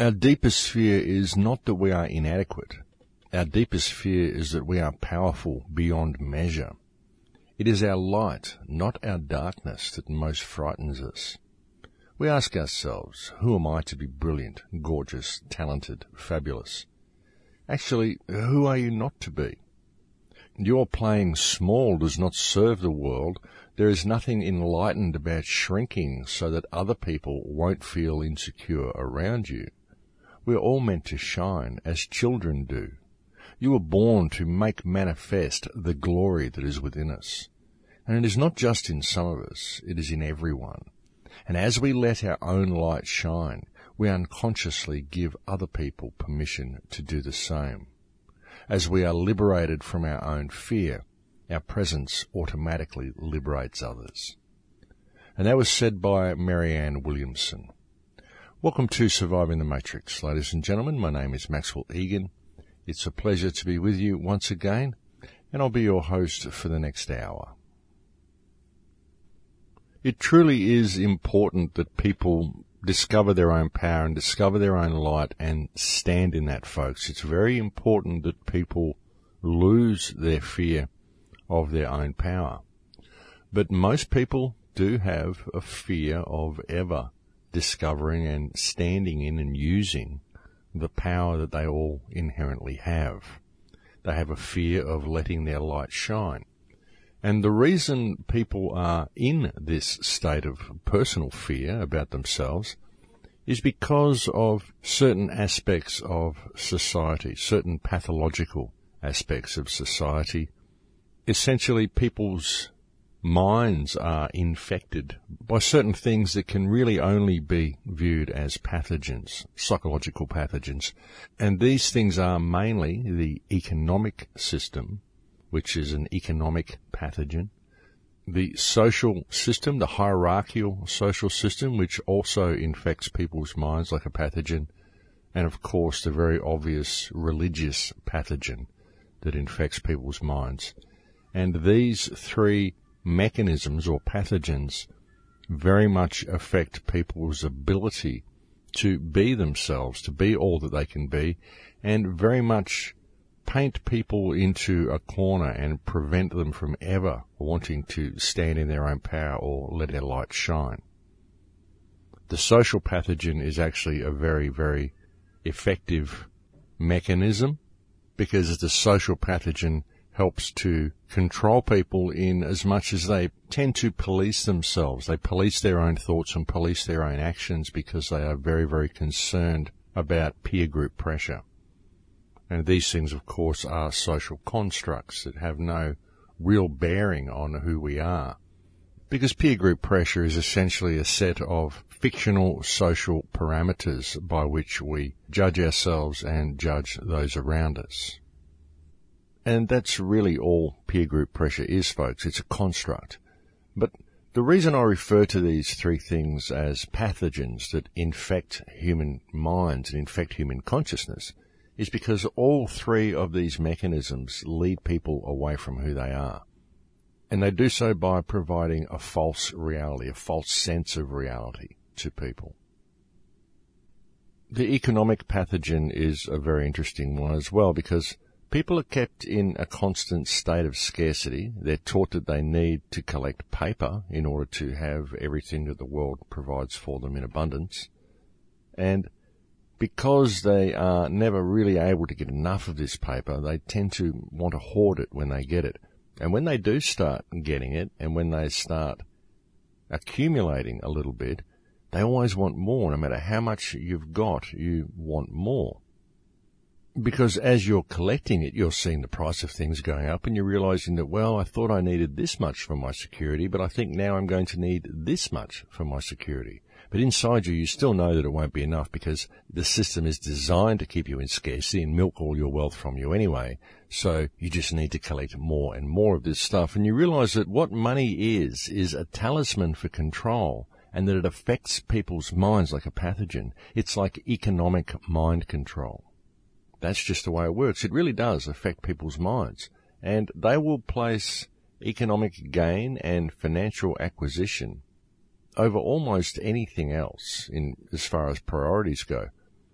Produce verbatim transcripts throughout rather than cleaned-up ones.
Our deepest fear is not that we are inadequate. Our deepest fear is that we are powerful beyond measure. It is our light, not our darkness, that most frightens us. We ask ourselves, who am I to be brilliant, gorgeous, talented, fabulous? Actually, who are you not to be? Your playing small does not serve the world. There is nothing enlightened about shrinking so that other people won't feel insecure around you. We are all meant to shine as children do. You were born to make manifest the glory that is within us. And it is not just in some of us, it is in everyone. And as we let our own light shine, we unconsciously give other people permission to do the same. As we are liberated from our own fear, our presence automatically liberates others. And that was said by Marianne Williamson. Welcome to Surviving the Matrix, ladies and gentlemen. My name is Maxwell Egan. It's a pleasure to be with you once again, and I'll be your host for the next hour. It truly is important that people discover their own power and discover their own light and stand in that, folks. It's very important that people lose their fear of their own power. But most people do have a fear of ever discovering and standing in and using the power that they all inherently have. They have a fear of letting their light shine. And the reason people are in this state of personal fear about themselves is because of certain aspects of society, certain pathological aspects of society. Essentially, people's minds are infected by certain things that can really only be viewed as pathogens, psychological pathogens. And these things are mainly the economic system, which is an economic pathogen, the social system, the hierarchical social system, which also infects people's minds like a pathogen, and of course the very obvious religious pathogen that infects people's minds. And these three mechanisms or pathogens very much affect people's ability to be themselves, to be all that they can be, and very much paint people into a corner and prevent them from ever wanting to stand in their own power or let their light shine. The social pathogen is actually a very, very effective mechanism because the social pathogen helps to control people in as much as they tend to police themselves. They police their own thoughts and police their own actions because they are very, very concerned about peer group pressure. And these things, of course, are social constructs that have no real bearing on who we are. Because peer group pressure is essentially a set of fictional social parameters by which we judge ourselves and judge those around us. And that's really all peer group pressure is, folks. It's a construct. But the reason I refer to these three things as pathogens that infect human minds and infect human consciousness is because all three of these mechanisms lead people away from who they are. And they do so by providing a false reality, a false sense of reality to people. The economic pathogen is a very interesting one as well because people are kept in a constant state of scarcity. They're taught that they need to collect paper in order to have everything that the world provides for them in abundance. And because they are never really able to get enough of this paper, they tend to want to hoard it when they get it. And when they do start getting it, and when they start accumulating a little bit, they always want more. No matter how much you've got, you want more. Because as you're collecting it, you're seeing the price of things going up and you're realizing that, well, I thought I needed this much for my security, but I think now I'm going to need this much for my security. But inside you, you still know that it won't be enough because the system is designed to keep you in scarcity and milk all your wealth from you anyway. So you just need to collect more and more of this stuff. And you realize that what money is, is a talisman for control and that it affects people's minds like a pathogen. It's like economic mind control. That's just the way it works. It really does affect people's minds. And they will place economic gain and financial acquisition over almost anything else in as far as priorities go.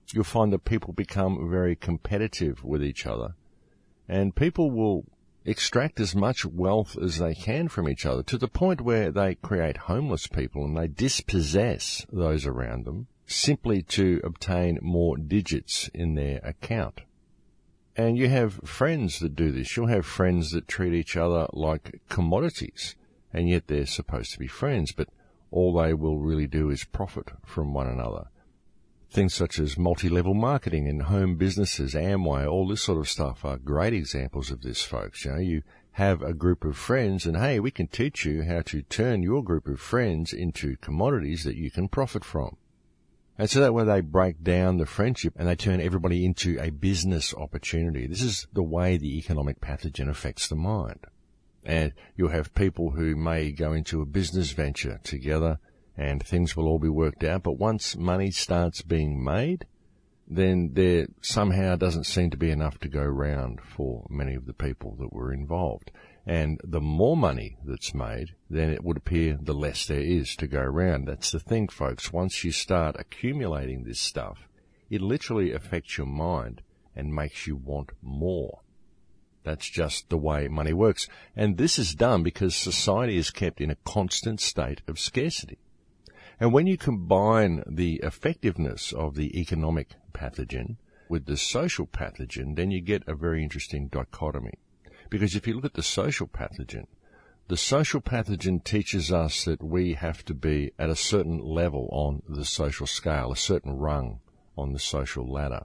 you'll find that people become very competitive with each other, and people will extract as much wealth as they can from each other, to the point where they create homeless people and they dispossess those around them simply to obtain more digits in their account. And you have friends that do this. You'll have friends that treat each other like commodities, and yet they're supposed to be friends, but all they will really do is profit from one another. Things such as multi-level marketing and home businesses, Amway, all this sort of stuff are great examples of this, folks. You know, you have a group of friends and, hey, we can teach you how to turn your group of friends into commodities that you can profit from. And so that way they break down the friendship and they turn everybody into a business opportunity. This is the way the economic pathogen affects the mind. And you'll have people who may go into a business venture together and things will all be worked out. But once money starts being made, then there somehow doesn't seem to be enough to go round for many of the people that were involved. And the more money that's made, then it would appear the less there is to go round. That's the thing, folks. Once you start accumulating this stuff, it literally affects your mind and makes you want more. That's just the way money works. And this is done because society is kept in a constant state of scarcity. And when you combine the effectiveness of the economic pathogen with the social pathogen, then you get a very interesting dichotomy. Because if you look at the social pathogen, the social pathogen teaches us that we have to be at a certain level on the social scale, a certain rung on the social ladder.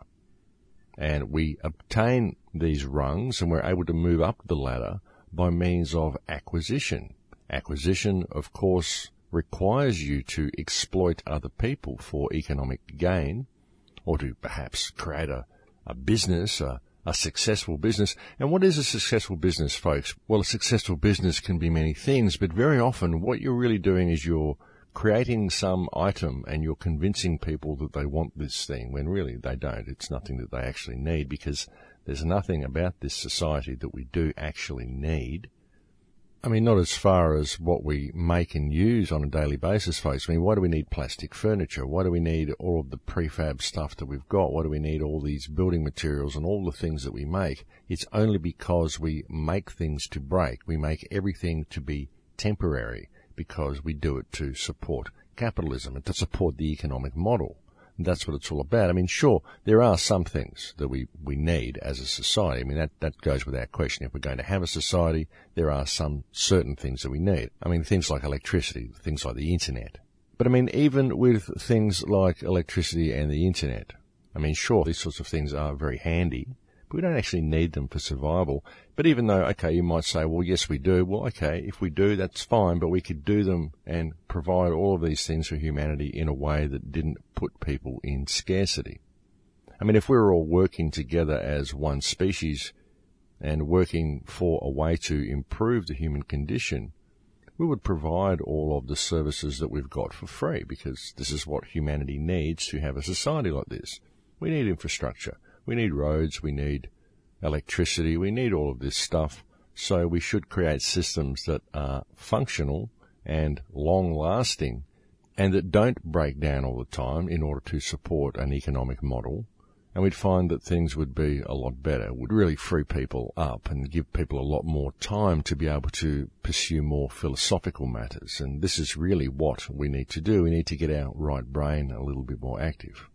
And we obtain these rungs and we're able to move up the ladder by means of acquisition. Acquisition, of course, requires you to exploit other people for economic gain, or to perhaps create a, a business, a, a successful business. And what is a successful business, folks? Well, a successful business can be many things, but very often what you're really doing is you're creating some item and you're convincing people that they want this thing, when really they don't. It's nothing that they actually need, because there's nothing about this society that we do actually need. I mean, not as far as what we make and use on a daily basis, folks. I mean, why do we need plastic furniture? Why do we need all of the prefab stuff that we've got? Why do we need all these building materials and all the things that we make? It's only because we make things to break. We make everything to be temporary because we do it to support capitalism and to support the economic model. And that's what it's all about. I mean, sure, there are some things that we, we need as a society. I mean, that, that goes without question. If we're going to have a society, there are some certain things that we need. I mean, things like electricity, things like the internet. But I mean, even with things like electricity and the internet, I mean, sure, these sorts of things are very handy, but we don't actually need them for survival. But even though, okay, you might say, well, yes, we do. Well, okay, if we do, that's fine, but we could do them and provide all of these things for humanity in a way that didn't put people in scarcity. I mean, if we were all working together as one species and working for a way to improve the human condition, we would provide all of the services that we've got for free, because this is what humanity needs to have a society like this. We need infrastructure. We need roads, we need electricity, we need all of this stuff. So we should create systems that are functional and long-lasting and that don't break down all the time in order to support an economic model. And we'd find that things would be a lot better. It would really free people up and give people a lot more time to be able to pursue more philosophical matters. And this is really what we need to do. We need to get our right brain a little bit more active.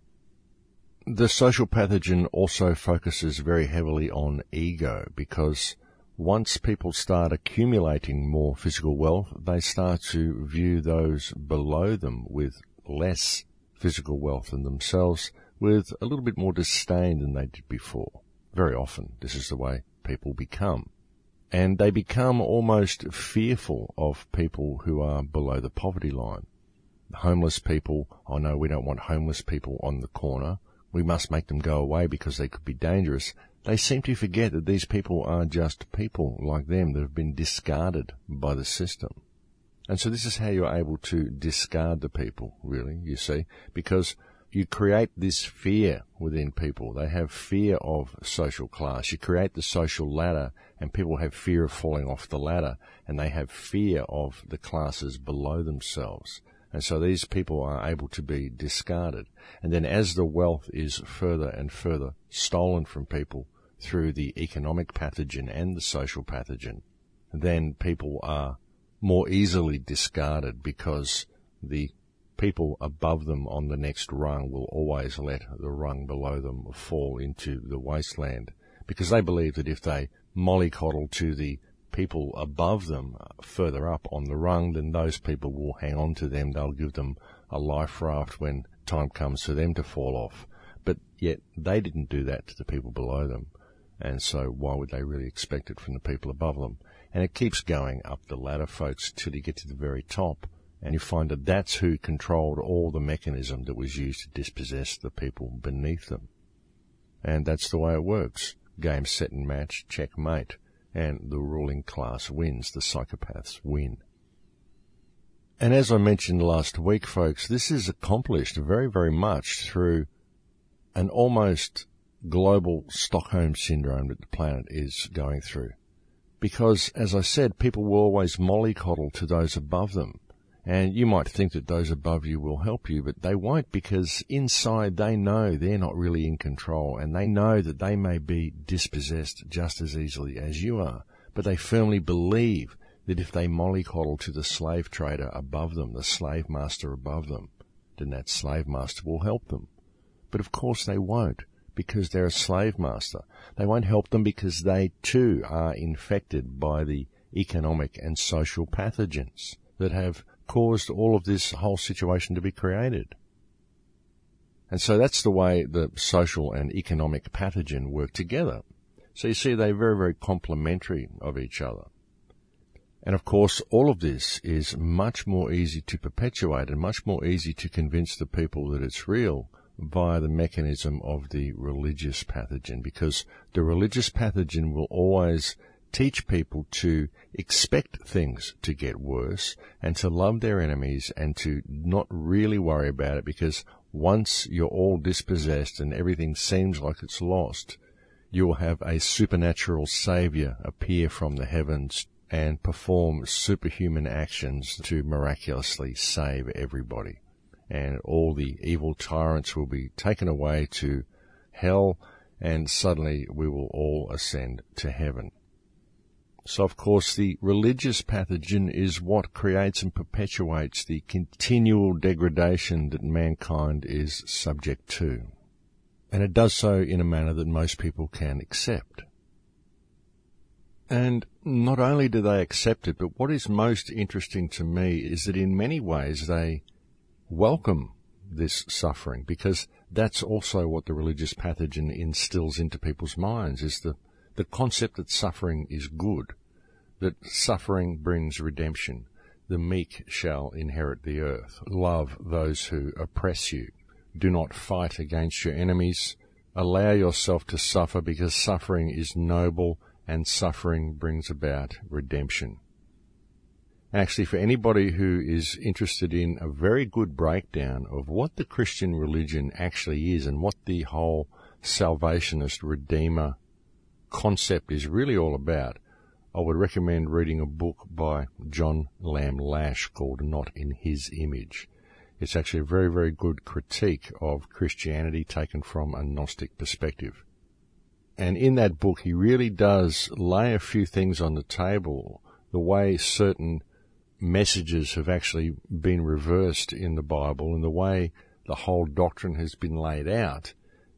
The social pathogen also focuses very heavily on ego, because once people start accumulating more physical wealth, they start to view those below them with less physical wealth than themselves with a little bit more disdain than they did before. Very often, this is the way people become. And they become almost fearful of people who are below the poverty line. Homeless people, oh no, we don't want homeless people on the corner. We must make them go away because they could be dangerous. They seem to forget that these people are just people like them that have been discarded by the system. And so this is how you're able to discard the people, really, you see, because you create this fear within people. They have fear of social class. You create the social ladder, and people have fear of falling off the ladder, and they have fear of the classes below themselves. And so these people are able to be discarded. And then as the wealth is further and further stolen from people through the economic pathogen and the social pathogen, then people are more easily discarded because the people above them on the next rung will always let the rung below them fall into the wasteland, because they believe that if they mollycoddle to the people above them further up on the rung, then those people will hang on to them. They'll give them a life raft when time comes for them to fall off. But yet they didn't do that to the people below them. And so why would they really expect it from the people above them? And it keeps going up the ladder, folks, till you get to the very top. And you find that that's who controlled all the mechanism that was used to dispossess the people beneath them. And that's the way it works. Game, set and match, checkmate. And the ruling class wins. The psychopaths win. And as I mentioned last week, folks, this is accomplished very, very much through an almost global Stockholm syndrome that the planet is going through. Because, as I said, people will always mollycoddle to those above them. And you might think that those above you will help you, but they won't, because inside they know they're not really in control, and they know that they may be dispossessed just as easily as you are. But they firmly believe that if they mollycoddle to the slave trader above them, the slave master above them, then that slave master will help them. But of course they won't, because they're a slave master. They won't help them because they too are infected by the economic and social pathogens that have caused all of this whole situation to be created. And so that's the way the social and economic pathogen work together. So you see, they're very, very complementary of each other. And of course, all of this is much more easy to perpetuate and much more easy to convince the people that it's real via the mechanism of the religious pathogen, because the religious pathogen will always teach people to expect things to get worse and to love their enemies and to not really worry about it, because once you're all dispossessed and everything seems like it's lost, you will have a supernatural savior appear from the heavens and perform superhuman actions to miraculously save everybody. And all the evil tyrants will be taken away to hell, and suddenly we will all ascend to heaven. So, of course, the religious pathogen is what creates and perpetuates the continual degradation that mankind is subject to. And it does so in a manner that most people can accept. And not only do they accept it, but what is most interesting to me is that in many ways they welcome this suffering, because that's also what the religious pathogen instills into people's minds, is the, the concept that suffering is good, that suffering brings redemption. The meek shall inherit the earth. Love those who oppress you. Do not fight against your enemies. Allow yourself to suffer, because suffering is noble and suffering brings about redemption. Actually, for anybody who is interested in a very good breakdown of what the Christian religion actually is and what the whole salvationist redeemer concept is really all about, I would recommend reading a book by John Lamb Lash called Not in His Image. It's actually a very, very good critique of Christianity taken from a Gnostic perspective. And in that book, he really does lay a few things on the table, the way certain messages have actually been reversed in the Bible and the way the whole doctrine has been laid out.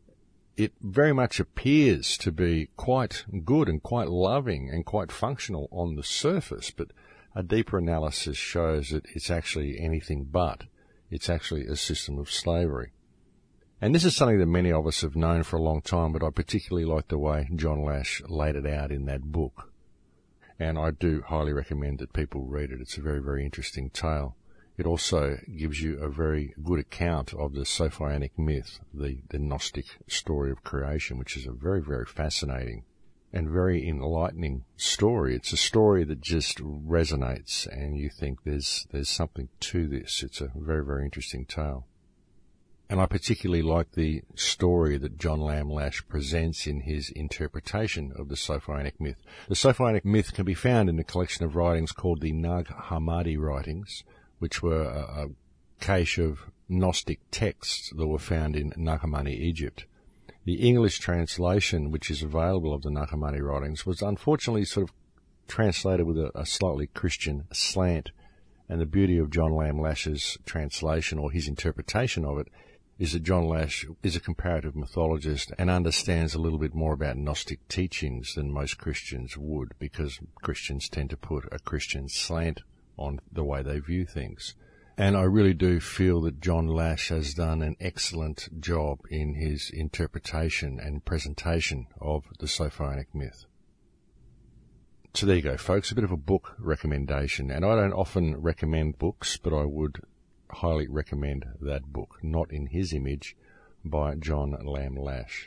It very much appears to be quite good and quite loving and quite functional on the surface, but a deeper analysis shows that it's actually anything but. It's actually a system of slavery. And this is something that many of us have known for a long time, but I particularly like the way John Lash laid it out in that book. And I do highly recommend that people read it. It's a very, very interesting tale. It also gives you a very good account of the Sophonic myth, the, the Gnostic story of creation, which is a very, very fascinating and very enlightening story. It's a story that just resonates, and you think there's there's something to this. It's a very, very interesting tale. And I particularly like the story that John Lamb Lash presents in his interpretation of the Sophonic myth. The Sophonic myth can be found in a collection of writings called the Nag Hammadi writings, which were a, a cache of Gnostic texts that were found in Nag Hammadi, Egypt. The English translation, which is available of the Nag Hammadi writings, was unfortunately sort of translated with a, a slightly Christian slant. And the beauty of John Lamb Lash's translation, or his interpretation of it, is that John Lash is a comparative mythologist and understands a little bit more about Gnostic teachings than most Christians would, because Christians tend to put a Christian slant on the way they view things. And I really do feel that John Lash has done an excellent job in his interpretation and presentation of the Sophonic myth. So there you go, folks, a bit of a book recommendation. And I don't often recommend books, but I would highly recommend that book, Not in His Image, by John Lamb Lash.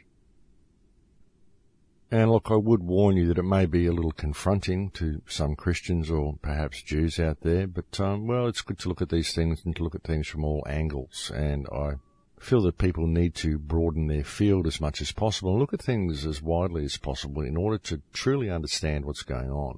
And look, I would warn you that it may be a little confronting to some Christians or perhaps Jews out there, but, um, well, it's good to look at these things and to look at things from all angles. And I feel that people need to broaden their field as much as possible and look at things as widely as possible in order to truly understand what's going on.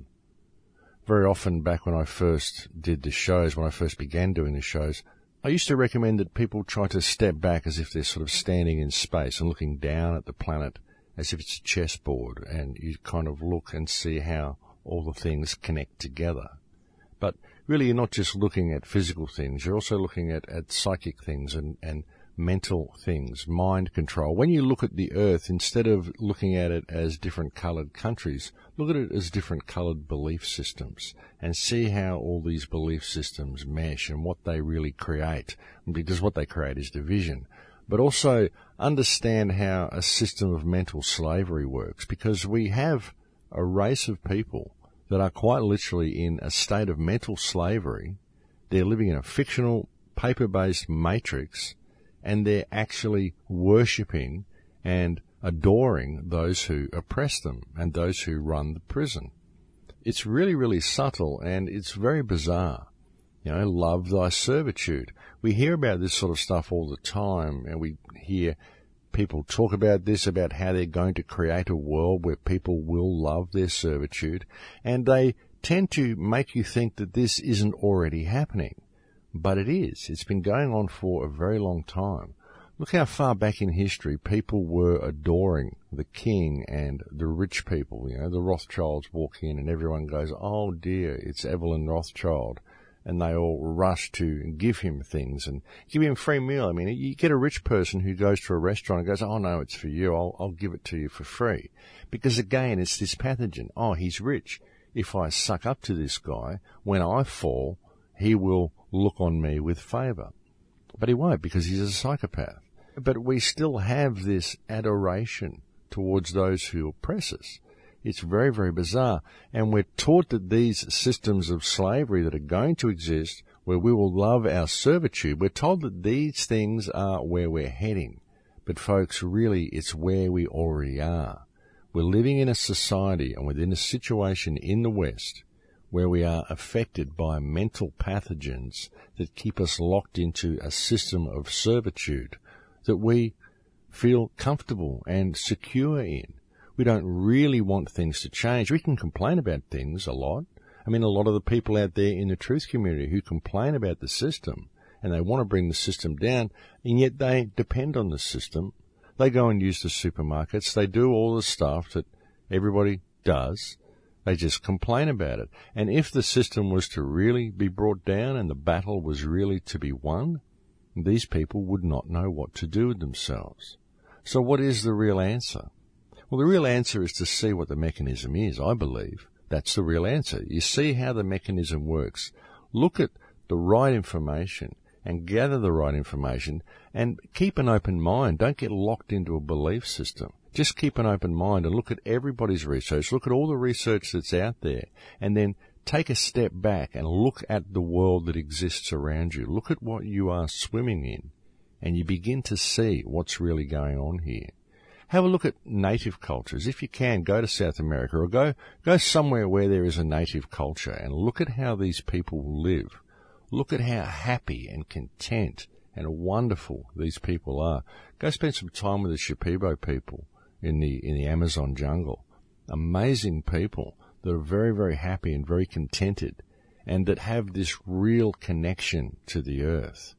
Very often, back when I first did the shows, when I first began doing the shows, I used to recommend that people try to step back as if they're sort of standing in space and looking down at the planet as if it's a chessboard, and you kind of look and see how all the things connect together. But really, you're not just looking at physical things, you're also looking at, at psychic things and, and mental things, mind control. When you look at the Earth, instead of looking at it as different coloured countries, look at it as different coloured belief systems and see how all these belief systems mesh and what they really create, because what they create is division. But also understand how a system of mental slavery works, because we have a race of people that are quite literally in a state of mental slavery. They're living in a fictional, paper-based matrix, and they're actually worshipping and adoring those who oppress them and those who run the prison. It's really, really subtle, and it's very bizarre. You know, love thy servitude. We hear about this sort of stuff all the time, and we hear people talk about this, about how they're going to create a world where people will love their servitude, and they tend to make you think that this isn't already happening. But it is. It's been going on for a very long time. Look how far back in history people were adoring the king and the rich people. You know, the Rothschilds walk in and everyone goes, oh dear, it's Evelyn Rothschild. And they all rush to give him things and give him a free meal. I mean, you get a rich person who goes to a restaurant and goes, oh no, it's for you. I'll, I'll give it to you for free. Because again, it's this pathogen. Oh, he's rich. If I suck up to this guy, when I fall, he will look on me with favour. But he won't, because he's a psychopath. But we still have this adoration towards those who oppress us. It's very, very bizarre. And we're taught that these systems of slavery that are going to exist, where we will love our servitude, we're told that these things are where we're heading. But folks, really, it's where we already are. We're living in a society and within a situation in the West where we are affected by mental pathogens that keep us locked into a system of servitude that we feel comfortable and secure in. We don't really want things to change. We can complain about things a lot. I mean, a lot of the people out there in the truth community who complain about the system and they want to bring the system down, and yet they depend on the system. They go and use the supermarkets. They do all the stuff that everybody does. They just complain about it. And if the system was to really be brought down and the battle was really to be won, these people would not know what to do with themselves. So what is the real answer? Well, the real answer is to see what the mechanism is, I believe. That's the real answer. You see how the mechanism works. Look at the right information and gather the right information and keep an open mind. Don't get locked into a belief system. Just keep an open mind and look at everybody's research. Look at all the research that's out there, and then take a step back and look at the world that exists around you. Look at what you are swimming in, and you begin to see what's really going on here. Have a look at native cultures. If you can, go to South America or go, go somewhere where there is a native culture and look at how these people live. Look at how happy and content and wonderful these people are. Go spend some time with the Shipibo people in the, in the Amazon jungle. Amazing people that are very, very happy and very contented and that have this real connection to the earth.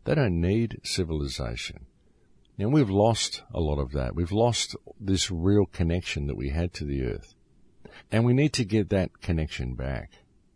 They don't need civilization. And we've lost a lot of that. We've lost this real connection that we had to the earth. And we need to get that connection back.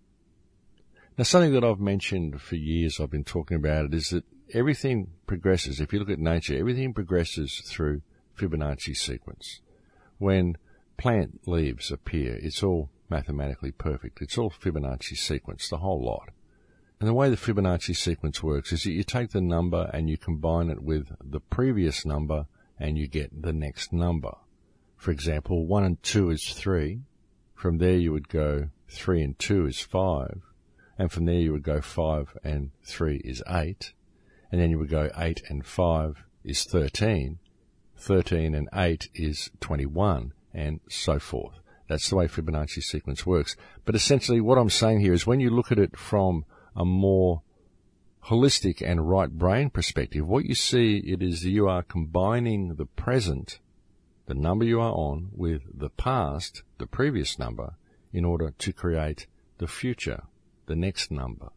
Now, something that I've mentioned for years, I've been talking about it, is that everything progresses. If you look at nature, everything progresses through Fibonacci sequence. When plant leaves appear, it's all mathematically perfect. It's all Fibonacci sequence, the whole lot. And the way the Fibonacci sequence works is that you take the number and you combine it with the previous number and you get the next number. For example, one and two is three. From there you would go three and two is five. And from there you would go five and three is eight. And then you would go eight and five is thirteen. thirteen and eight is twenty-one, and so forth. That's the way Fibonacci sequence works. But essentially what I'm saying here is when you look at it from a more holistic and right brain perspective, what you see it is that you are combining the present, the number you are on, with the past, the previous number, in order to create the future, the next number.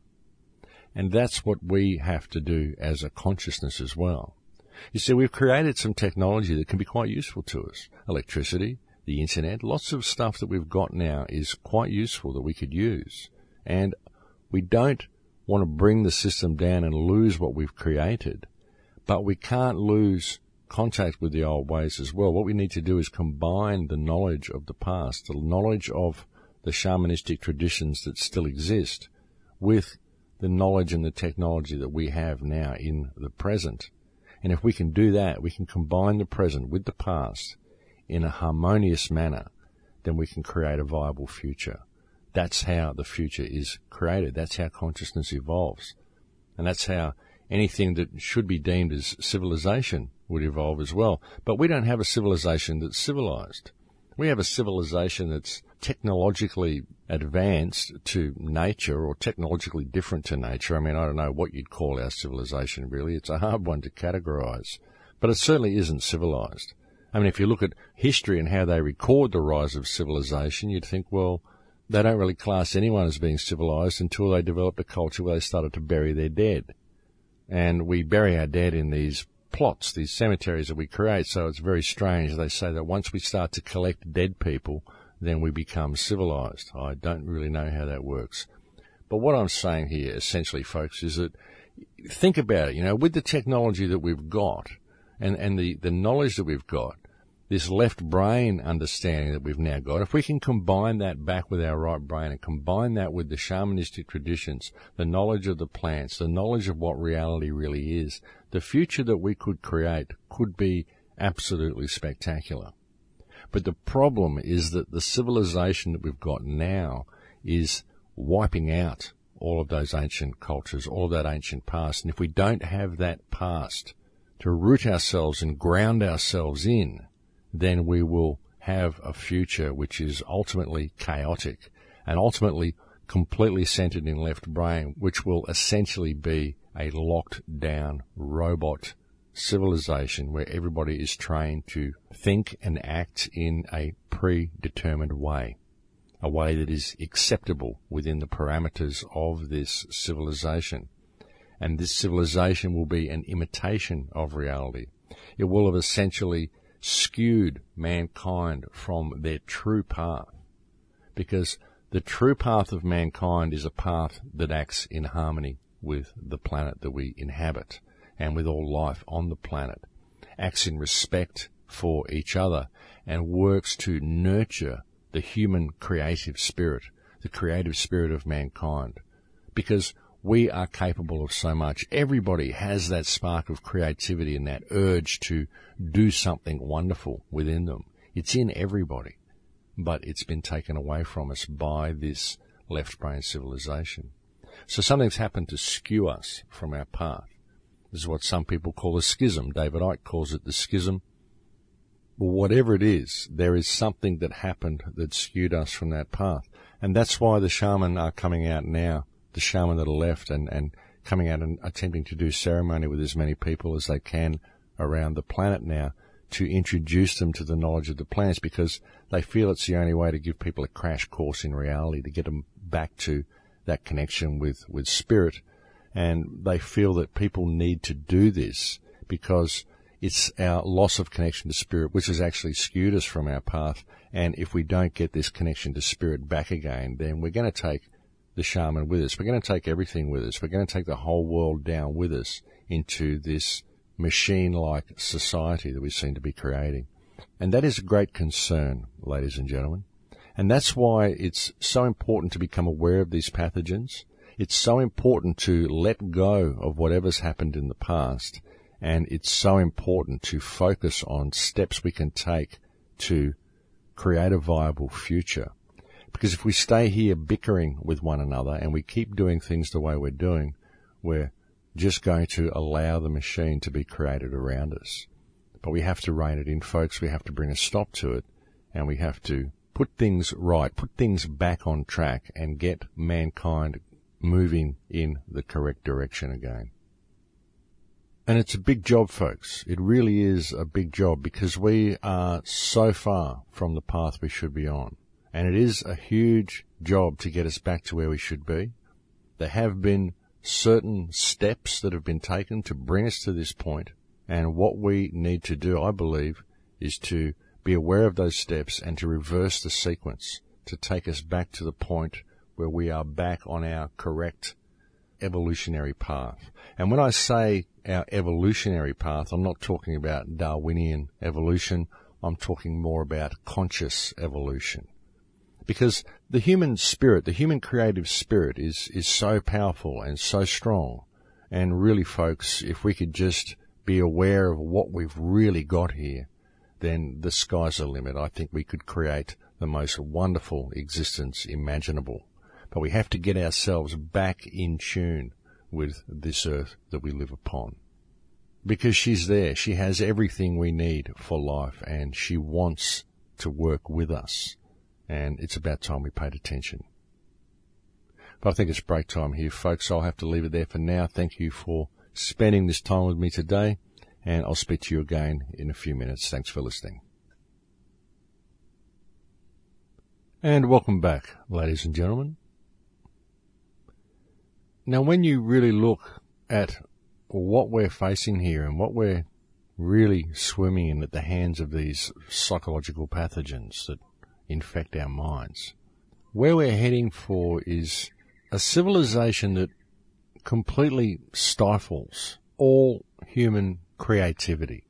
And that's what we have to do as a consciousness as well. You see, we've created some technology that can be quite useful to us. Electricity, the internet, lots of stuff that we've got now is quite useful that we could use. And we don't want to bring the system down and lose what we've created, but we can't lose contact with the old ways as well. What we need to do is combine the knowledge of the past, the knowledge of the shamanistic traditions that still exist, with the knowledge and the technology that we have now in the present. And if we can do that, we can combine the present with the past in a harmonious manner, then we can create a viable future. That's how the future is created. That's how consciousness evolves. And that's how anything that should be deemed as civilization would evolve as well. But we don't have a civilization that's civilized. We have a civilization that's technologically advanced to nature, or technologically different to nature. I mean, I don't know what you'd call our civilization, really. It's a hard one to categorize. But it certainly isn't civilized. I mean, if you look at history and how they record the rise of civilization, you'd think, well, they don't really class anyone as being civilized until they developed a culture where they started to bury their dead. And we bury our dead in these plots, these cemeteries that we create, so it's very strange. They say that once we start to collect dead people, then we become civilized. I don't really know how that works. But what I'm saying here, essentially, folks, is that think about it, you know, with the technology that we've got and, and the, the knowledge that we've got, this left brain understanding that we've now got, if we can combine that back with our right brain and combine that with the shamanistic traditions, the knowledge of the plants, the knowledge of what reality really is, the future that we could create could be absolutely spectacular. But the problem is that the civilization that we've got now is wiping out all of those ancient cultures, all of that ancient past. And if we don't have that past to root ourselves and ground ourselves in, then we will have a future which is ultimately chaotic and ultimately completely centered in left brain, which will essentially be a locked down robot civilization where everybody is trained to think and act in a predetermined way, a way that is acceptable within the parameters of this civilization. And this civilization will be an imitation of reality. It will have essentially skewed mankind from their true path, because the true path of mankind is a path that acts in harmony with the planet that we inhabit and with all life on the planet, acts in respect for each other, and works to nurture the human creative spirit, the creative spirit of mankind, because we are capable of so much. Everybody has that spark of creativity and that urge to do something wonderful within them. It's in everybody, but it's been taken away from us by this left brain civilization. So something's happened to skew us from our path. This is what some people call a schism. David Icke calls it the schism. Well, whatever it is, there is something that happened that skewed us from that path. And that's why the shaman are coming out now, the shaman that are left, and, and coming out and attempting to do ceremony with as many people as they can around the planet now to introduce them to the knowledge of the plants, because they feel it's the only way to give people a crash course in reality, to get them back to that connection with, with spirit And they feel that people need to do this because it's our loss of connection to spirit which has actually skewed us from our path. And if we don't get this connection to spirit back again, then we're going to take the shaman with us. We're going to take everything with us. We're going to take the whole world down with us into this machine-like society that we seem to be creating. And that is a great concern, ladies and gentlemen. And that's why it's so important to become aware of these pathogens. It's so important to let go of whatever's happened in the past. And it's so important to focus on steps we can take to create a viable future. Because if we stay here bickering with one another and we keep doing things the way we're doing, we're just going to allow the machine to be created around us. But we have to rein it in, folks. We have to bring a stop to it, and we have to put things right, put things back on track, and get mankind moving in the correct direction again. And it's a big job, folks. It really is a big job because we are so far from the path we should be on. And it is a huge job to get us back to where we should be. There have been certain steps that have been taken to bring us to this point. And what we need to do, I believe, is to be aware of those steps and to reverse the sequence to take us back to the point where we are back on our correct evolutionary path. And when I say our evolutionary path, I'm not talking about Darwinian evolution. I'm talking more about conscious evolution. Because the human spirit, the human creative spirit is, is so powerful and so strong. And really, folks, if we could just be aware of what we've really got here, then the sky's the limit. I think we could create the most wonderful existence imaginable. But we have to get ourselves back in tune with this earth that we live upon. Because she's there. She has everything we need for life, and she wants to work with us. And it's about time we paid attention. But I think it's break time here, folks. I'll have to leave it there for now. Thank you for spending this time with me today, and I'll speak to you again in a few minutes. Thanks for listening. And welcome back, ladies and gentlemen. Now, when you really look at what we're facing here and what we're really swimming in at the hands of these psychological pathogens that infect our minds, where we're heading for is a civilization that completely stifles all human creativity.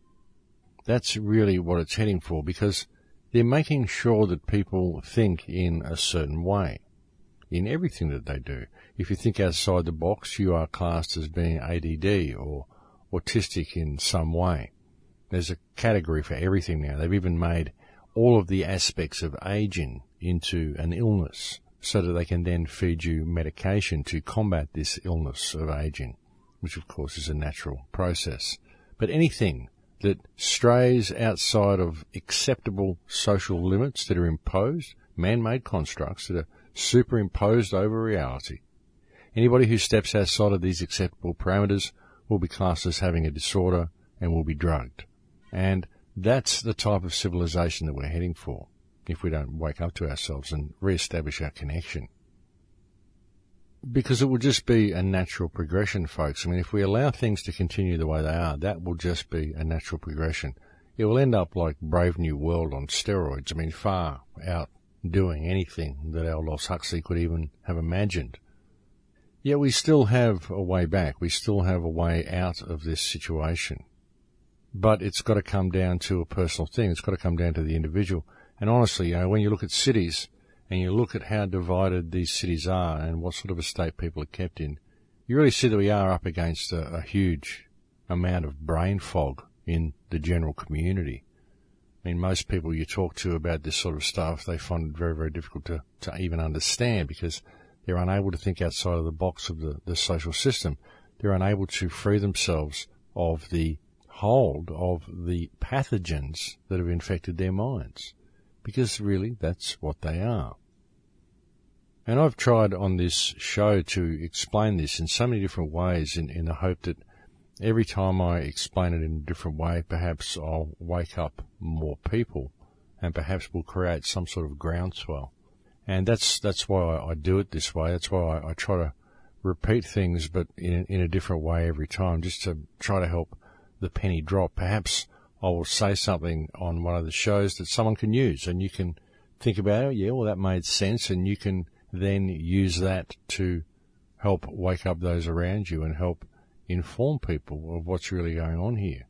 That's really what it's heading for, because they're making sure that people think in a certain way in everything that they do. If you think outside the box, you are classed as being A D D or autistic in some way. There's a category for everything now. They've even made all of the aspects of aging into an illness so that they can then feed you medication to combat this illness of aging, which of course is a natural process. But anything that strays outside of acceptable social limits that are imposed, man-made constructs that are superimposed over reality, anybody who steps outside of these acceptable parameters will be classed as having a disorder and will be drugged. And that's the type of civilization that we're heading for if we don't wake up to ourselves and re-establish our connection. Because it will just be a natural progression, folks. I mean, if we allow things to continue the way they are, that will just be a natural progression. It will end up like Brave New World on steroids. I mean, far outdoing anything that Aldous Huxley could even have imagined. Yet we still have a way back. We still have a way out of this situation. But it's got to come down to a personal thing. It's got to come down to the individual. And honestly, you know, when you look at cities and you look at how divided these cities are and what sort of a state people are kept in, you really see that we are up against a, a huge amount of brain fog in the general community. I mean, most people you talk to about this sort of stuff, they find it very, very difficult to, to even understand because they're unable to think outside of the box of the, the social system. They're unable to free themselves of the hold of the pathogens that have infected their minds, because really that's what they are. And I've tried on this show to explain this in so many different ways in, in the hope that every time I explain it in a different way, perhaps I'll wake up more people and perhaps we'll create some sort of groundswell. And that's that's why I do it this way. That's why I, I try to repeat things, but in, in a different way every time, just to try to help the penny drop. Perhaps I will say something on one of the shows that someone can use, and you can think about it. Yeah, well, that made sense, and you can then use that to help wake up those around you and help inform people of what's really going on here.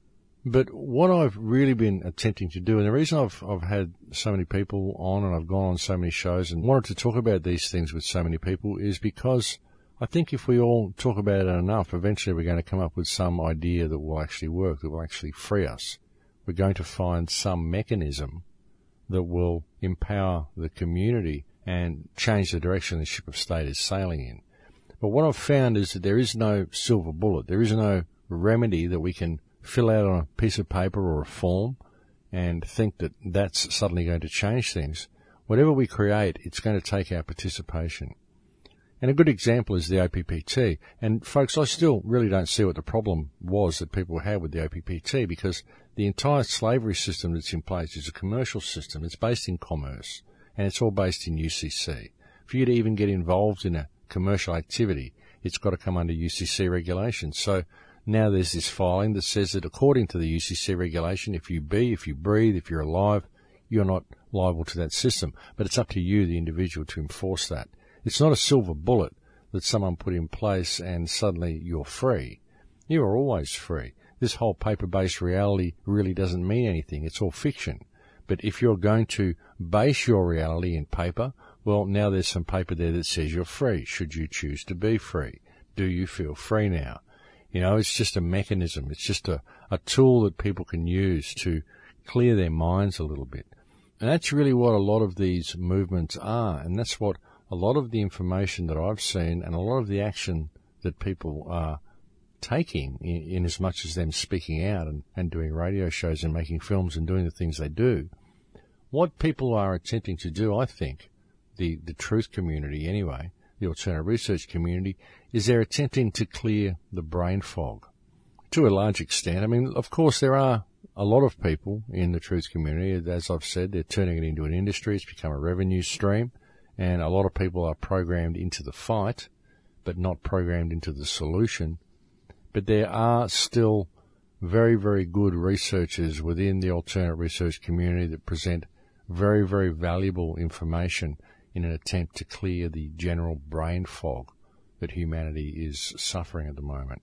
But what I've really been attempting to do, and the reason I've I've had so many people on and I've gone on so many shows and wanted to talk about these things with so many people, is because I think if we all talk about it enough, eventually we're going to come up with some idea that will actually work, that will actually free us. We're going to find some mechanism that will empower the community and change the direction the ship of state is sailing in. But what I've found is that there is no silver bullet. There is no remedy that we can fill out on a piece of paper or a form and think that that's suddenly going to change things. Whatever we create, it's going to take our participation. And a good example is the O P P T. And folks, I still really don't see what the problem was that people had with the O P P T, because the entire slavery system that's in place is a commercial system. It's based in commerce, and it's all based in U C C. For you to even get involved in a commercial activity, it's got to come under U C C regulations. So now there's this filing that says that according to the U C C regulation, if you be, if you breathe, if you're alive, you're not liable to that system. But it's up to you, the individual, to enforce that. It's not a silver bullet that someone put in place and suddenly you're free. You are always free. This whole paper-based reality really doesn't mean anything. It's all fiction. But if you're going to base your reality in paper, well, now there's some paper there that says you're free, should you choose to be free. Do you feel free now? You know, it's just a mechanism. It's just a, a tool that people can use to clear their minds a little bit. And that's really what a lot of these movements are, and that's what a lot of the information that I've seen and a lot of the action that people are taking, in, in as much as them speaking out and, and doing radio shows and making films and doing the things they do, what people are attempting to do, I think, the, the truth community anyway, the alternative research community, is they're attempting to clear the brain fog to a large extent. I mean, of course, there are a lot of people in the truth community. As I've said, they're turning it into an industry. It's become a revenue stream. And a lot of people are programmed into the fight, but not programmed into the solution. But there are still very, very good researchers within the alternate research community that present very, very valuable information in an attempt to clear the general brain fog that humanity is suffering at the moment.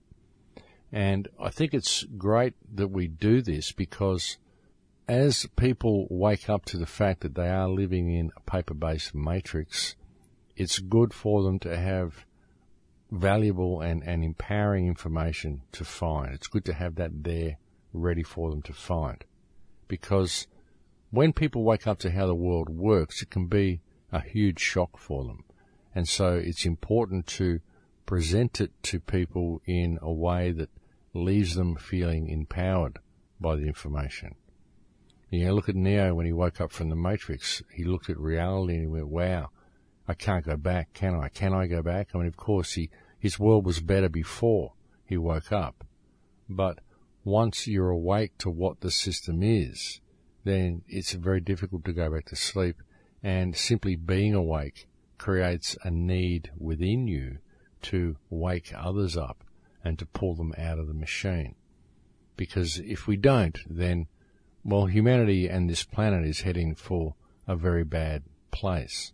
And I think it's great that we do this, because as people wake up to the fact that they are living in a paper-based matrix, it's good for them to have valuable and, and empowering information to find. It's good to have that there ready for them to find. Because when people wake up to how the world works, it can be a huge shock for them. And so it's important to present it to people in a way that leaves them feeling empowered by the information. You know, look at Neo when he woke up from the Matrix. He looked at reality and he went, wow, I can't go back, can I? Can I go back? I mean, of course, he, his world was better before he woke up. But once you're awake to what the system is, then it's very difficult to go back to sleep. And simply being awake creates a need within you to wake others up and to pull them out of the machine. Because if we don't, then well, humanity and this planet is heading for a very bad place.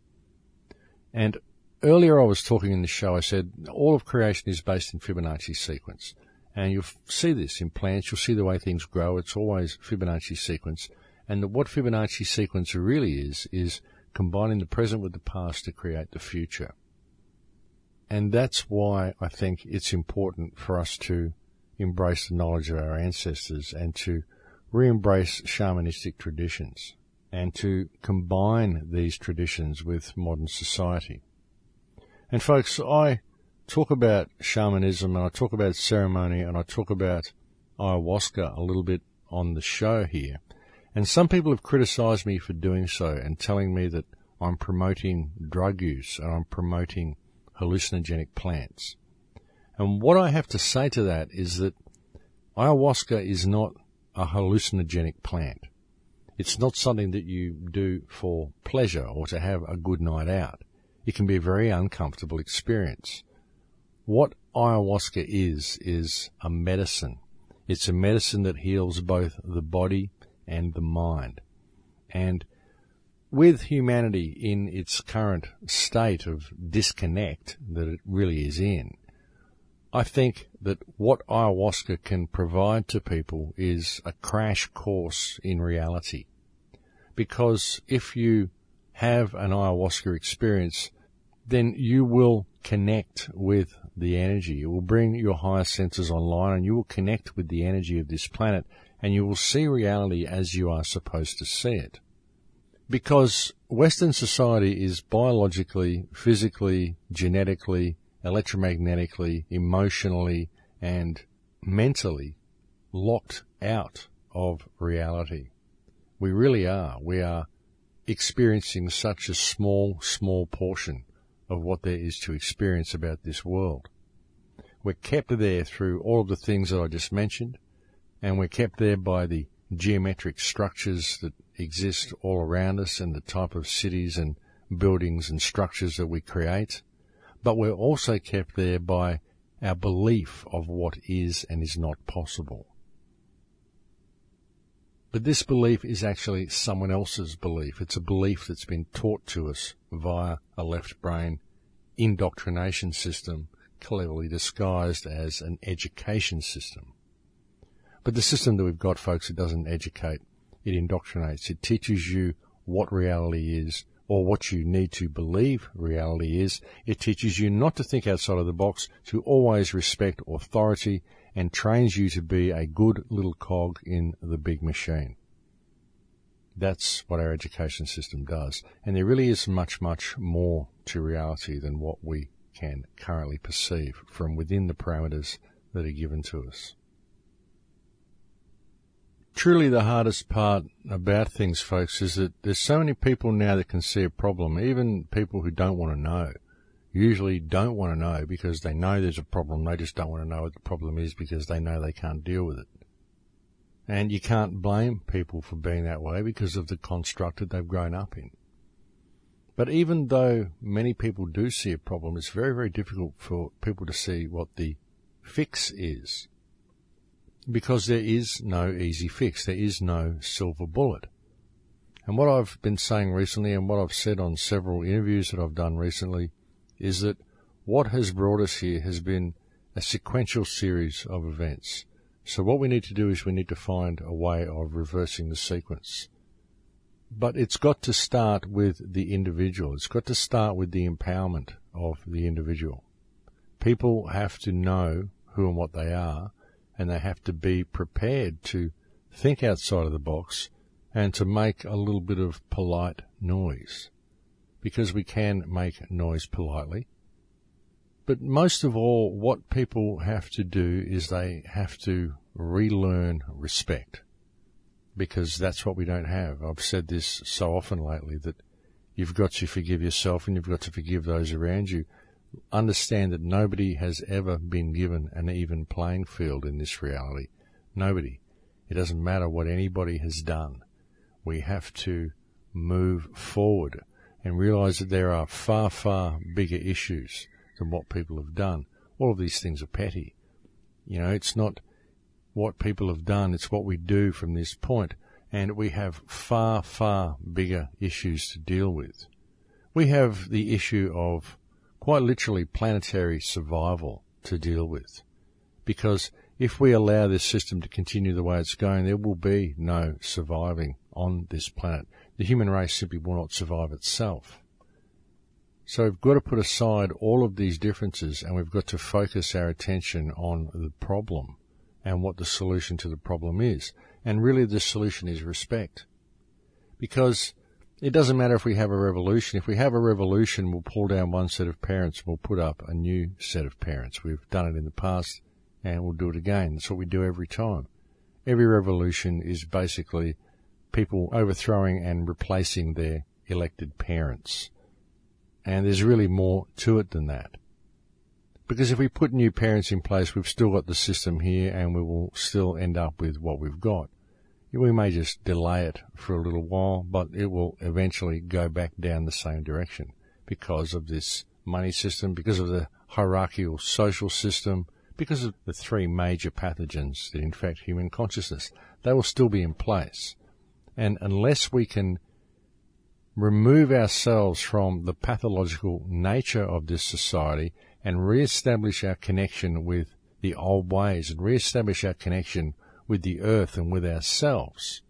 And earlier I was talking in the show, I said all of creation is based in Fibonacci sequence. And you'll see this in plants, you'll see the way things grow, it's always Fibonacci sequence. And the, what Fibonacci sequence really is, is combining the present with the past to create the future. And that's why I think it's important for us to embrace the knowledge of our ancestors and to re-embrace shamanistic traditions and to combine these traditions with modern society. And folks, I talk about shamanism and I talk about ceremony and I talk about ayahuasca a little bit on the show here. And some people have criticized me for doing so and telling me that I'm promoting drug use and I'm promoting hallucinogenic plants. And what I have to say to that is that ayahuasca is not a hallucinogenic plant. It's not something that you do for pleasure or to have a good night out. It can be a very uncomfortable experience. what ayahuasca is, is a medicine. It's a medicine that heals both the body and the mind. And with humanity in its current state of disconnect that it really is in, I think that what ayahuasca can provide to people is a crash course in reality. Because if you have an ayahuasca experience, then you will connect with the energy. It will bring your higher senses online, and you will connect with the energy of this planet, and you will see reality as you are supposed to see it. Because Western society is biologically, physically, genetically, electromagnetically, emotionally, and mentally locked out of reality. We really are. We are experiencing such a small, small portion of what there is to experience about this world. We're kept there through all of the things that I just mentioned, and we're kept there by the geometric structures that exist all around us and the type of cities and buildings and structures that we create. But we're also kept there by our belief of what is and is not possible. But this belief is actually someone else's belief. It's a belief that's been taught to us via a left brain indoctrination system, cleverly disguised as an education system. But the system that we've got, folks, it doesn't educate, it indoctrinates. It teaches you what reality is, or what you need to believe reality is. It teaches you not to think outside of the box, to always respect authority, and trains you to be a good little cog in the big machine. That's what our education system does. And there really is much, much more to reality than what we can currently perceive from within the parameters that are given to us. Truly the hardest part about things, folks, is that there's so many people now that can see a problem, even people who don't want to know. Usually don't want to know because they know there's a problem. They just don't want to know what the problem is because they know they can't deal with it. And you can't blame people for being that way because of the construct that they've grown up in. But even though many people do see a problem, it's very, very difficult for people to see what the fix is. Because there is no easy fix. There is no silver bullet. And what I've been saying recently, and what I've said on several interviews that I've done recently, is that what has brought us here has been a sequential series of events. So what we need to do is we need to find a way of reversing the sequence. But it's got to start with the individual. It's got to start with the empowerment of the individual. People have to know who and what they are, and they have to be prepared to think outside of the box and to make a little bit of polite noise. Because we can make noise politely. But most of all, what people have to do is they have to relearn respect. Because that's what we don't have. I've said this so often lately that you've got to forgive yourself and you've got to forgive those around you. Understand that nobody has ever been given an even playing field in this reality. Nobody. It doesn't matter what anybody has done. We have to move forward and realize that there are far, far bigger issues than what people have done. All of these things are petty. You know, it's not what people have done, it's what we do from this point. And we have far, far bigger issues to deal with. We have the issue of quite literally planetary survival to deal with. Because if we allow this system to continue the way it's going, there will be no surviving on this planet. The human race simply will not survive itself. So we've got to put aside all of these differences and we've got to focus our attention on the problem and what the solution to the problem is. And really the solution is respect. Because it doesn't matter if we have a revolution. If we have a revolution, we'll pull down one set of parents and we'll put up a new set of parents. We've done it in the past and we'll do it again. That's what we do every time. Every revolution is basically people overthrowing and replacing their elected parents. And there's really more to it than that. Because if we put new parents in place, we've still got the system here and we will still end up with what we've got. We may just delay it for a little while, but it will eventually go back down the same direction because of this money system, because of the hierarchical social system, because of the three major pathogens that infect human consciousness, they will still be in place. And unless we can remove ourselves from the pathological nature of this society and re-establish our connection with the old ways and re-establish our connection with the earth and with ourselves,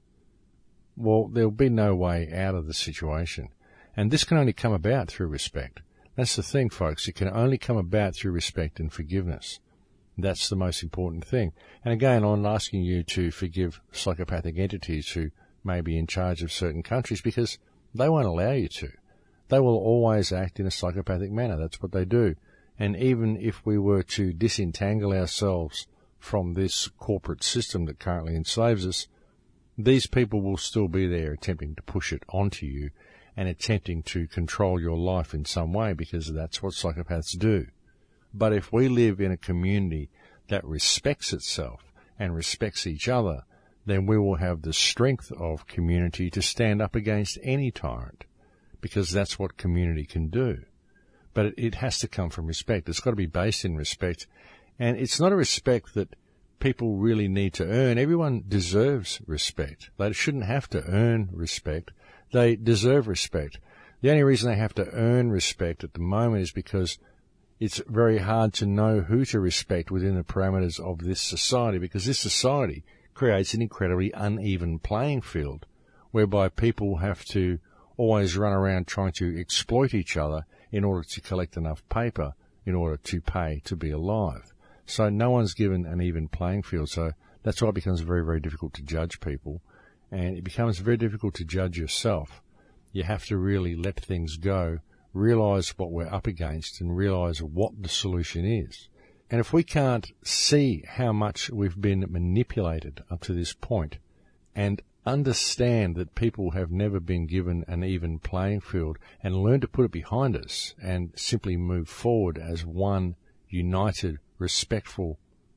well, there'll be no way out of the situation. And this can only come about through respect. That's the thing, folks. It can only come about through respect and forgiveness. That's the most important thing. And again, I'm asking you to forgive psychopathic entities who may be in charge of certain countries, because they won't allow you to. They will always act in a psychopathic manner. That's what they do. And even if we were to disentangle ourselves from this corporate system that currently enslaves us, these people will still be there attempting to push it onto you and attempting to control your life in some way, because that's what psychopaths do. But if we live in a community that respects itself and respects each other, then we will have the strength of community to stand up against any tyrant, because that's what community can do. But it, it has to come from respect. It's got to be based in respect. And it's not a respect that people really need to earn. Everyone deserves respect. They shouldn't have to earn respect. They deserve respect. The only reason they have to earn respect at the moment is because it's very hard to know who to respect within the parameters of this society, because this society creates an incredibly uneven playing field whereby people have to always run around trying to exploit each other in order to collect enough paper in order to pay to be alive. So no one's given an even playing field. So that's why it becomes very, very difficult to judge people, and it becomes very difficult to judge yourself. You have to really let things go, realize what we're up against, and realize what the solution is. And if we can't see how much we've been manipulated up to this point and understand that people have never been given an even playing field and learn to put it behind us and simply move forward as one united, respectful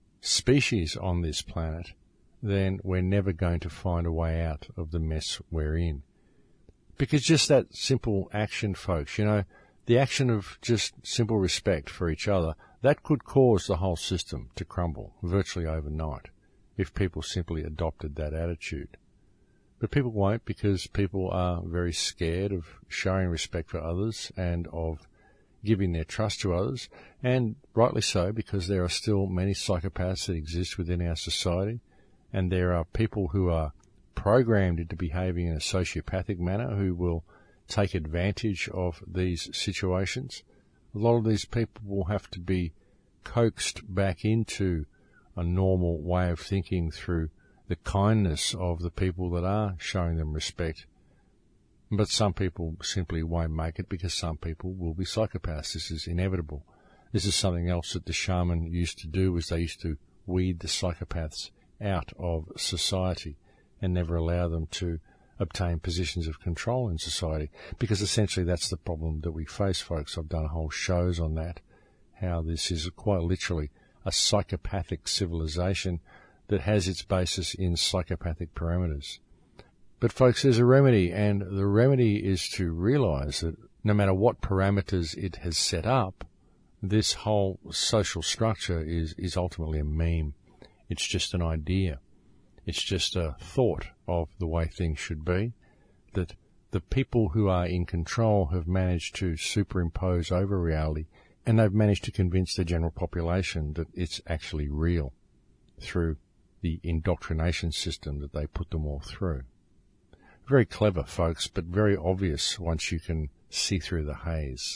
species on this planet, then we're never going to find a way out of the mess we're in. Because just that simple action, folks, you know, the action of just simple respect for each other, that could cause the whole system to crumble virtually overnight if people simply adopted that attitude. But people won't, because people are very scared of showing respect for others and of giving their trust to others, and rightly so, because there are still many psychopaths that exist within our society, and there are people who are programmed into behaving in a sociopathic manner who will take advantage of these situations. A lot of these people will have to be coaxed back into a normal way of thinking through the kindness of the people that are showing them respect. But some people simply won't make it, because some people will be psychopaths. This is inevitable. This is something else that the shaman used to do, was they used to weed the psychopaths out of society and never allow them to obtain positions of control in society, because essentially that's the problem that we face, folks. I've done whole shows on that, how this is quite literally a psychopathic civilization that has its basis in psychopathic parameters. But folks, there's a remedy, and the remedy is to realize that no matter what parameters it has set up, this whole social structure is, is ultimately a meme. It's just an idea. It's just a thought of the way things should be, that the people who are in control have managed to superimpose over reality, and they've managed to convince the general population that it's actually real through the indoctrination system that they put them all through. Very clever, folks, but very obvious once you can see through the haze.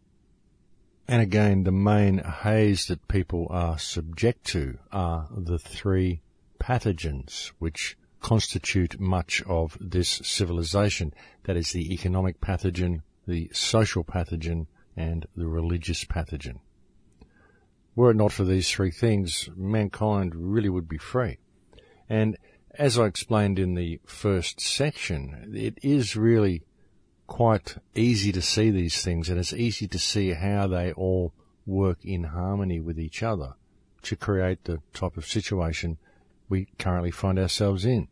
And again, the main haze that people are subject to are the three pathogens which constitute much of this civilization. That is the economic pathogen, the social pathogen, and the religious pathogen. Were it not for these three things, mankind really would be free. And as I explained in the first section, it is really quite easy to see these things, and it's easy to see how they all work in harmony with each other to create the type of situation we currently find ourselves in.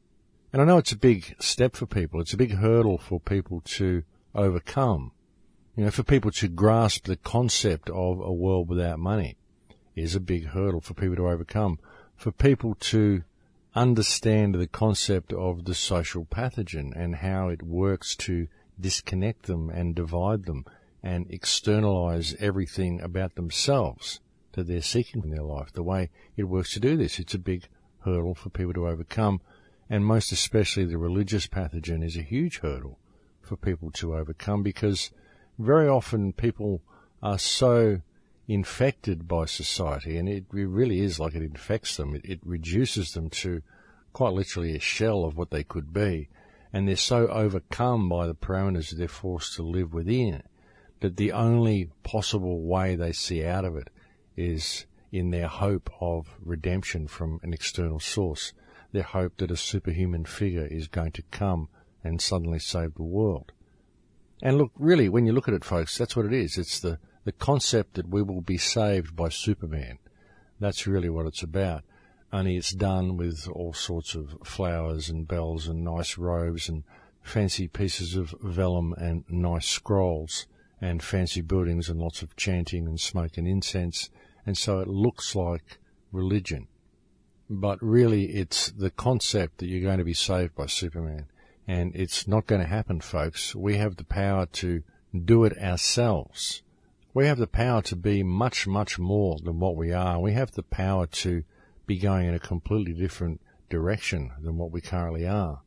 And I know it's a big step for people. It's a big hurdle for people to overcome. You know, for people to grasp the concept of a world without money is a big hurdle for people to overcome. For people to understand the concept of the social pathogen and how it works to disconnect them and divide them and externalize everything about themselves that they're seeking in their life, the way it works to do this. It's a big hurdle for people to overcome, and most especially the religious pathogen is a huge hurdle for people to overcome, because very often people are so infected by society, and it really is like it infects them. It, it reduces them to quite literally a shell of what they could be, and they're so overcome by the parameters that they're forced to live within that the only possible way they see out of it is in their hope of redemption from an external source, their hope that a superhuman figure is going to come and suddenly save the world. And look, really, when you look at it, folks, that's what it is. It's the, the concept that we will be saved by Superman. That's really what it's about. Only it's done with all sorts of flowers and bells and nice robes and fancy pieces of vellum and nice scrolls and fancy buildings and lots of chanting and smoke and incense. And so it looks like religion. But really, it's the concept that you're going to be saved by Superman. And it's not going to happen, folks. We have the power to do it ourselves. We have the power to be much, much more than what we are. We have the power to be going in a completely different direction than what we currently are.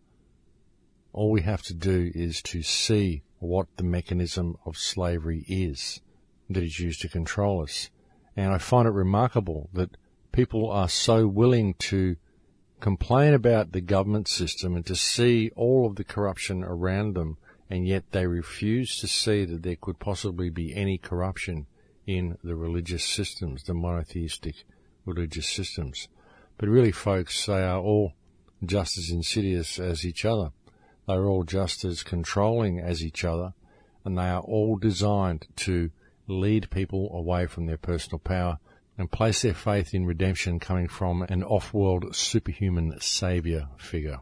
All we have to do is to see what the mechanism of slavery is that is used to control us. And I find it remarkable that people are so willing to complain about the government system and to see all of the corruption around them, and yet they refuse to see that there could possibly be any corruption in the religious systems, the monotheistic religious systems. But really, folks, they are all just as insidious as each other. They are all just as controlling as each other, and they are all designed to lead people away from their personal power and place their faith in redemption coming from an off-world superhuman saviour figure.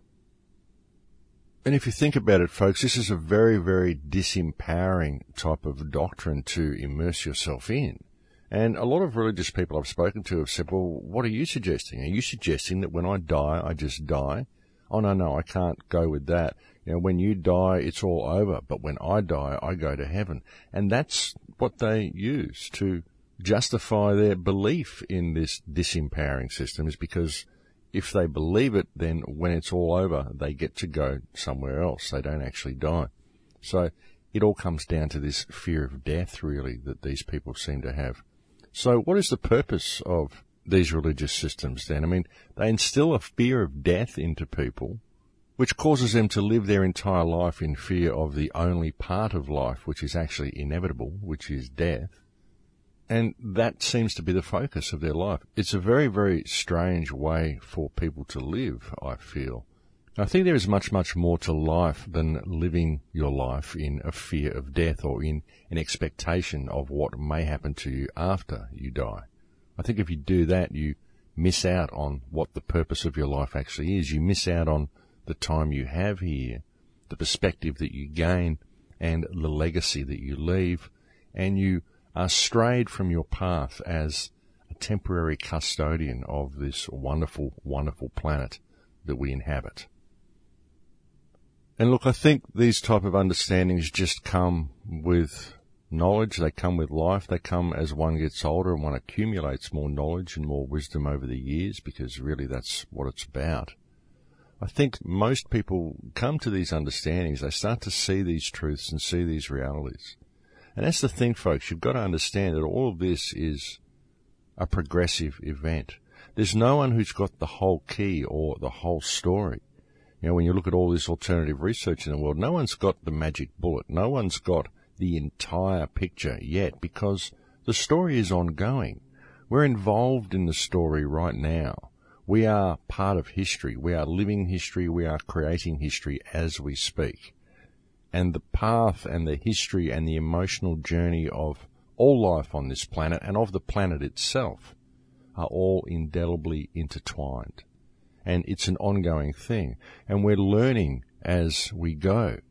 And if you think about it, folks, this is a very, very disempowering type of doctrine to immerse yourself in. And a lot of religious people I've spoken to have said, well, what are you suggesting? Are you suggesting that when I die, I just die? Oh, no, no, I can't go with that. You know, when you die, it's all over. But when I die, I go to heaven. And that's what they use to justify their belief in this disempowering system, is because if they believe it, then when it's all over, they get to go somewhere else. They don't actually die. So it all comes down to this fear of death, really, that these people seem to have. So what is the purpose of these religious systems then? I mean, they instill a fear of death into people, which causes them to live their entire life in fear of the only part of life which is actually inevitable, which is death. And that seems to be the focus of their life. It's a very, very strange way for people to live, I feel. I think there is much, much more to life than living your life in a fear of death or in an expectation of what may happen to you after you die. I think if you do that, you miss out on what the purpose of your life actually is. You miss out on the time you have here, the perspective that you gain, and the legacy that you leave, and you are strayed from your path as a temporary custodian of this wonderful, wonderful planet that we inhabit. And look, I think these type of understandings just come with knowledge. They come with life. They come as one gets older and one accumulates more knowledge and more wisdom over the years, because really that's what it's about. I think most people come to these understandings. They start to see these truths and see these realities. And that's the thing, folks. You've got to understand that all of this is a progressive event. There's no one who's got the whole key or the whole story. You know, when you look at all this alternative research in the world, no one's got the magic bullet. No one's got the entire picture yet, because the story is ongoing. We're involved in the story right now. We are part of history. We are living history. We are creating history as we speak. And the path and the history and the emotional journey of all life on this planet and of the planet itself are all indelibly intertwined. And it's an ongoing thing. And we're learning as we go.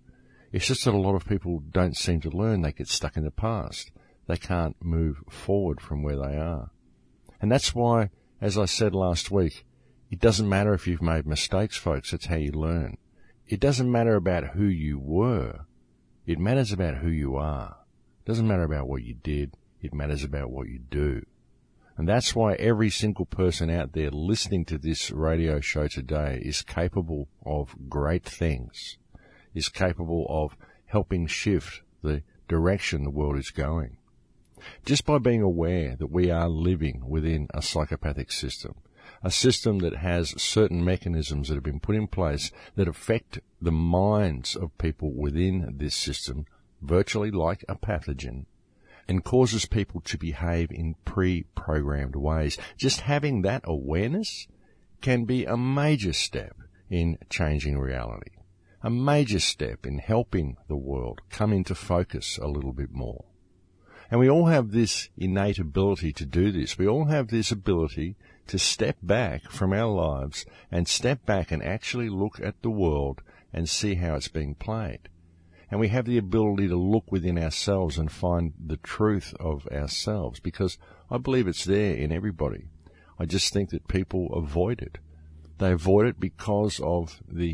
It's just that a lot of people don't seem to learn. They get stuck in the past. They can't move forward from where they are. And that's why, as I said last week, it doesn't matter if you've made mistakes, folks. It's how you learn. It doesn't matter about who you were. It matters about who you are. It doesn't matter about what you did. It matters about what you do. And that's why every single person out there listening to this radio show today is capable of great things, is capable of helping shift the direction the world is going. Just by being aware that we are living within a psychopathic system, a system that has certain mechanisms that have been put in place that affect the minds of people within this system, virtually like a pathogen, and causes people to behave in pre-programmed ways. Just having that awareness can be a major step in changing reality, a major step in helping the world come into focus a little bit more. And we all have this innate ability to do this. We all have this ability to step back from our lives and step back and actually look at the world and see how it's being played. And we have the ability to look within ourselves and find the truth of ourselves, because I believe it's there in everybody. I just think that people avoid it. They avoid it because of the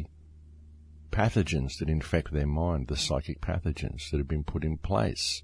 pathogens that infect their mind, the psychic pathogens that have been put in place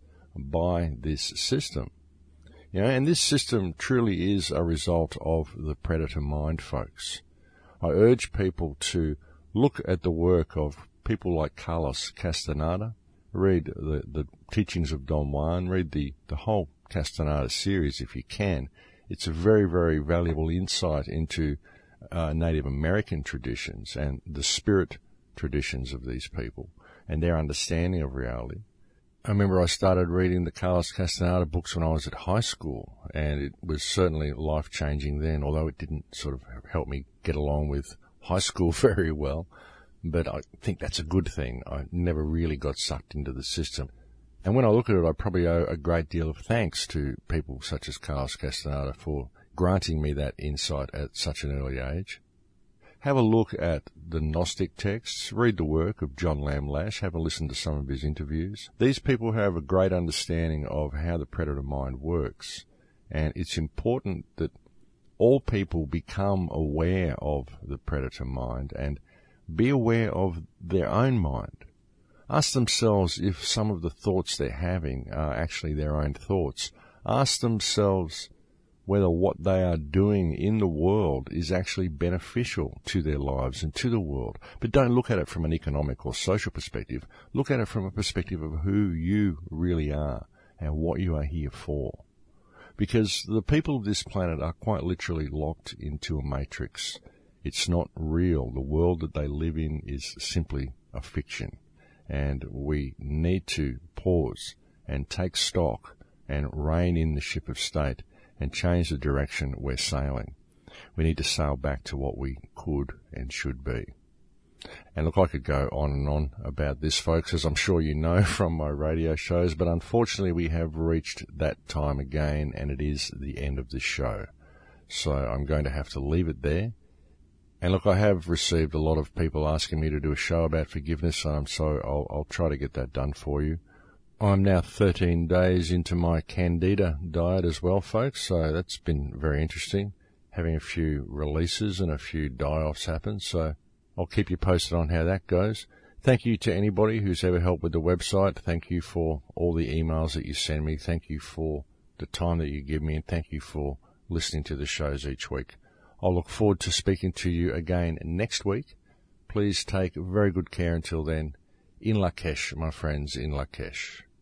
by this system. You know, and this system truly is a result of the predator mind, folks. I urge people to look at the work of people like Carlos Castaneda, read the, the teachings of Don Juan, read the, the whole Castaneda series if you can. It's a very, very valuable insight into uh, Native American traditions and the spirit traditions of these people and their understanding of reality. I remember I started reading the Carlos Castaneda books when I was at high school, and it was certainly life-changing then, although it didn't sort of help me get along with high school very well. But I think that's a good thing. I never really got sucked into the system. And when I look at it, I probably owe a great deal of thanks to people such as Carlos Castaneda for granting me that insight at such an early age. Have a look at the Gnostic texts, read the work of John Lamb Lash, have a listen to some of his interviews. These people have a great understanding of how the predator mind works, and it's important that all people become aware of the predator mind and be aware of their own mind. Ask themselves if some of the thoughts they're having are actually their own thoughts. Ask themselves whether what they are doing in the world is actually beneficial to their lives and to the world. But don't look at it from an economic or social perspective. Look at it from a perspective of who you really are and what you are here for. Because the people of this planet are quite literally locked into a matrix. It's not real. The world that they live in is simply a fiction. And we need to pause and take stock and rein in the ship of state and change the direction we're sailing. We need to sail back to what we could and should be. And look, I could go on and on about this, folks, as I'm sure you know from my radio shows, but unfortunately we have reached that time again, and it is the end of the show. So I'm going to have to leave it there. And look, I have received a lot of people asking me to do a show about forgiveness, and so I'll, I'll try to get that done for you. I'm now thirteen days into my Candida diet as well, folks, so that's been very interesting, having a few releases and a few die-offs happen, so I'll keep you posted on how that goes. Thank you to anybody who's ever helped with the website. Thank you for all the emails that you send me. Thank you for the time that you give me, and thank you for listening to the shows each week. I'll look forward to speaking to you again next week. Please take very good care until then. In Lakesh, my friends, in Lakesh.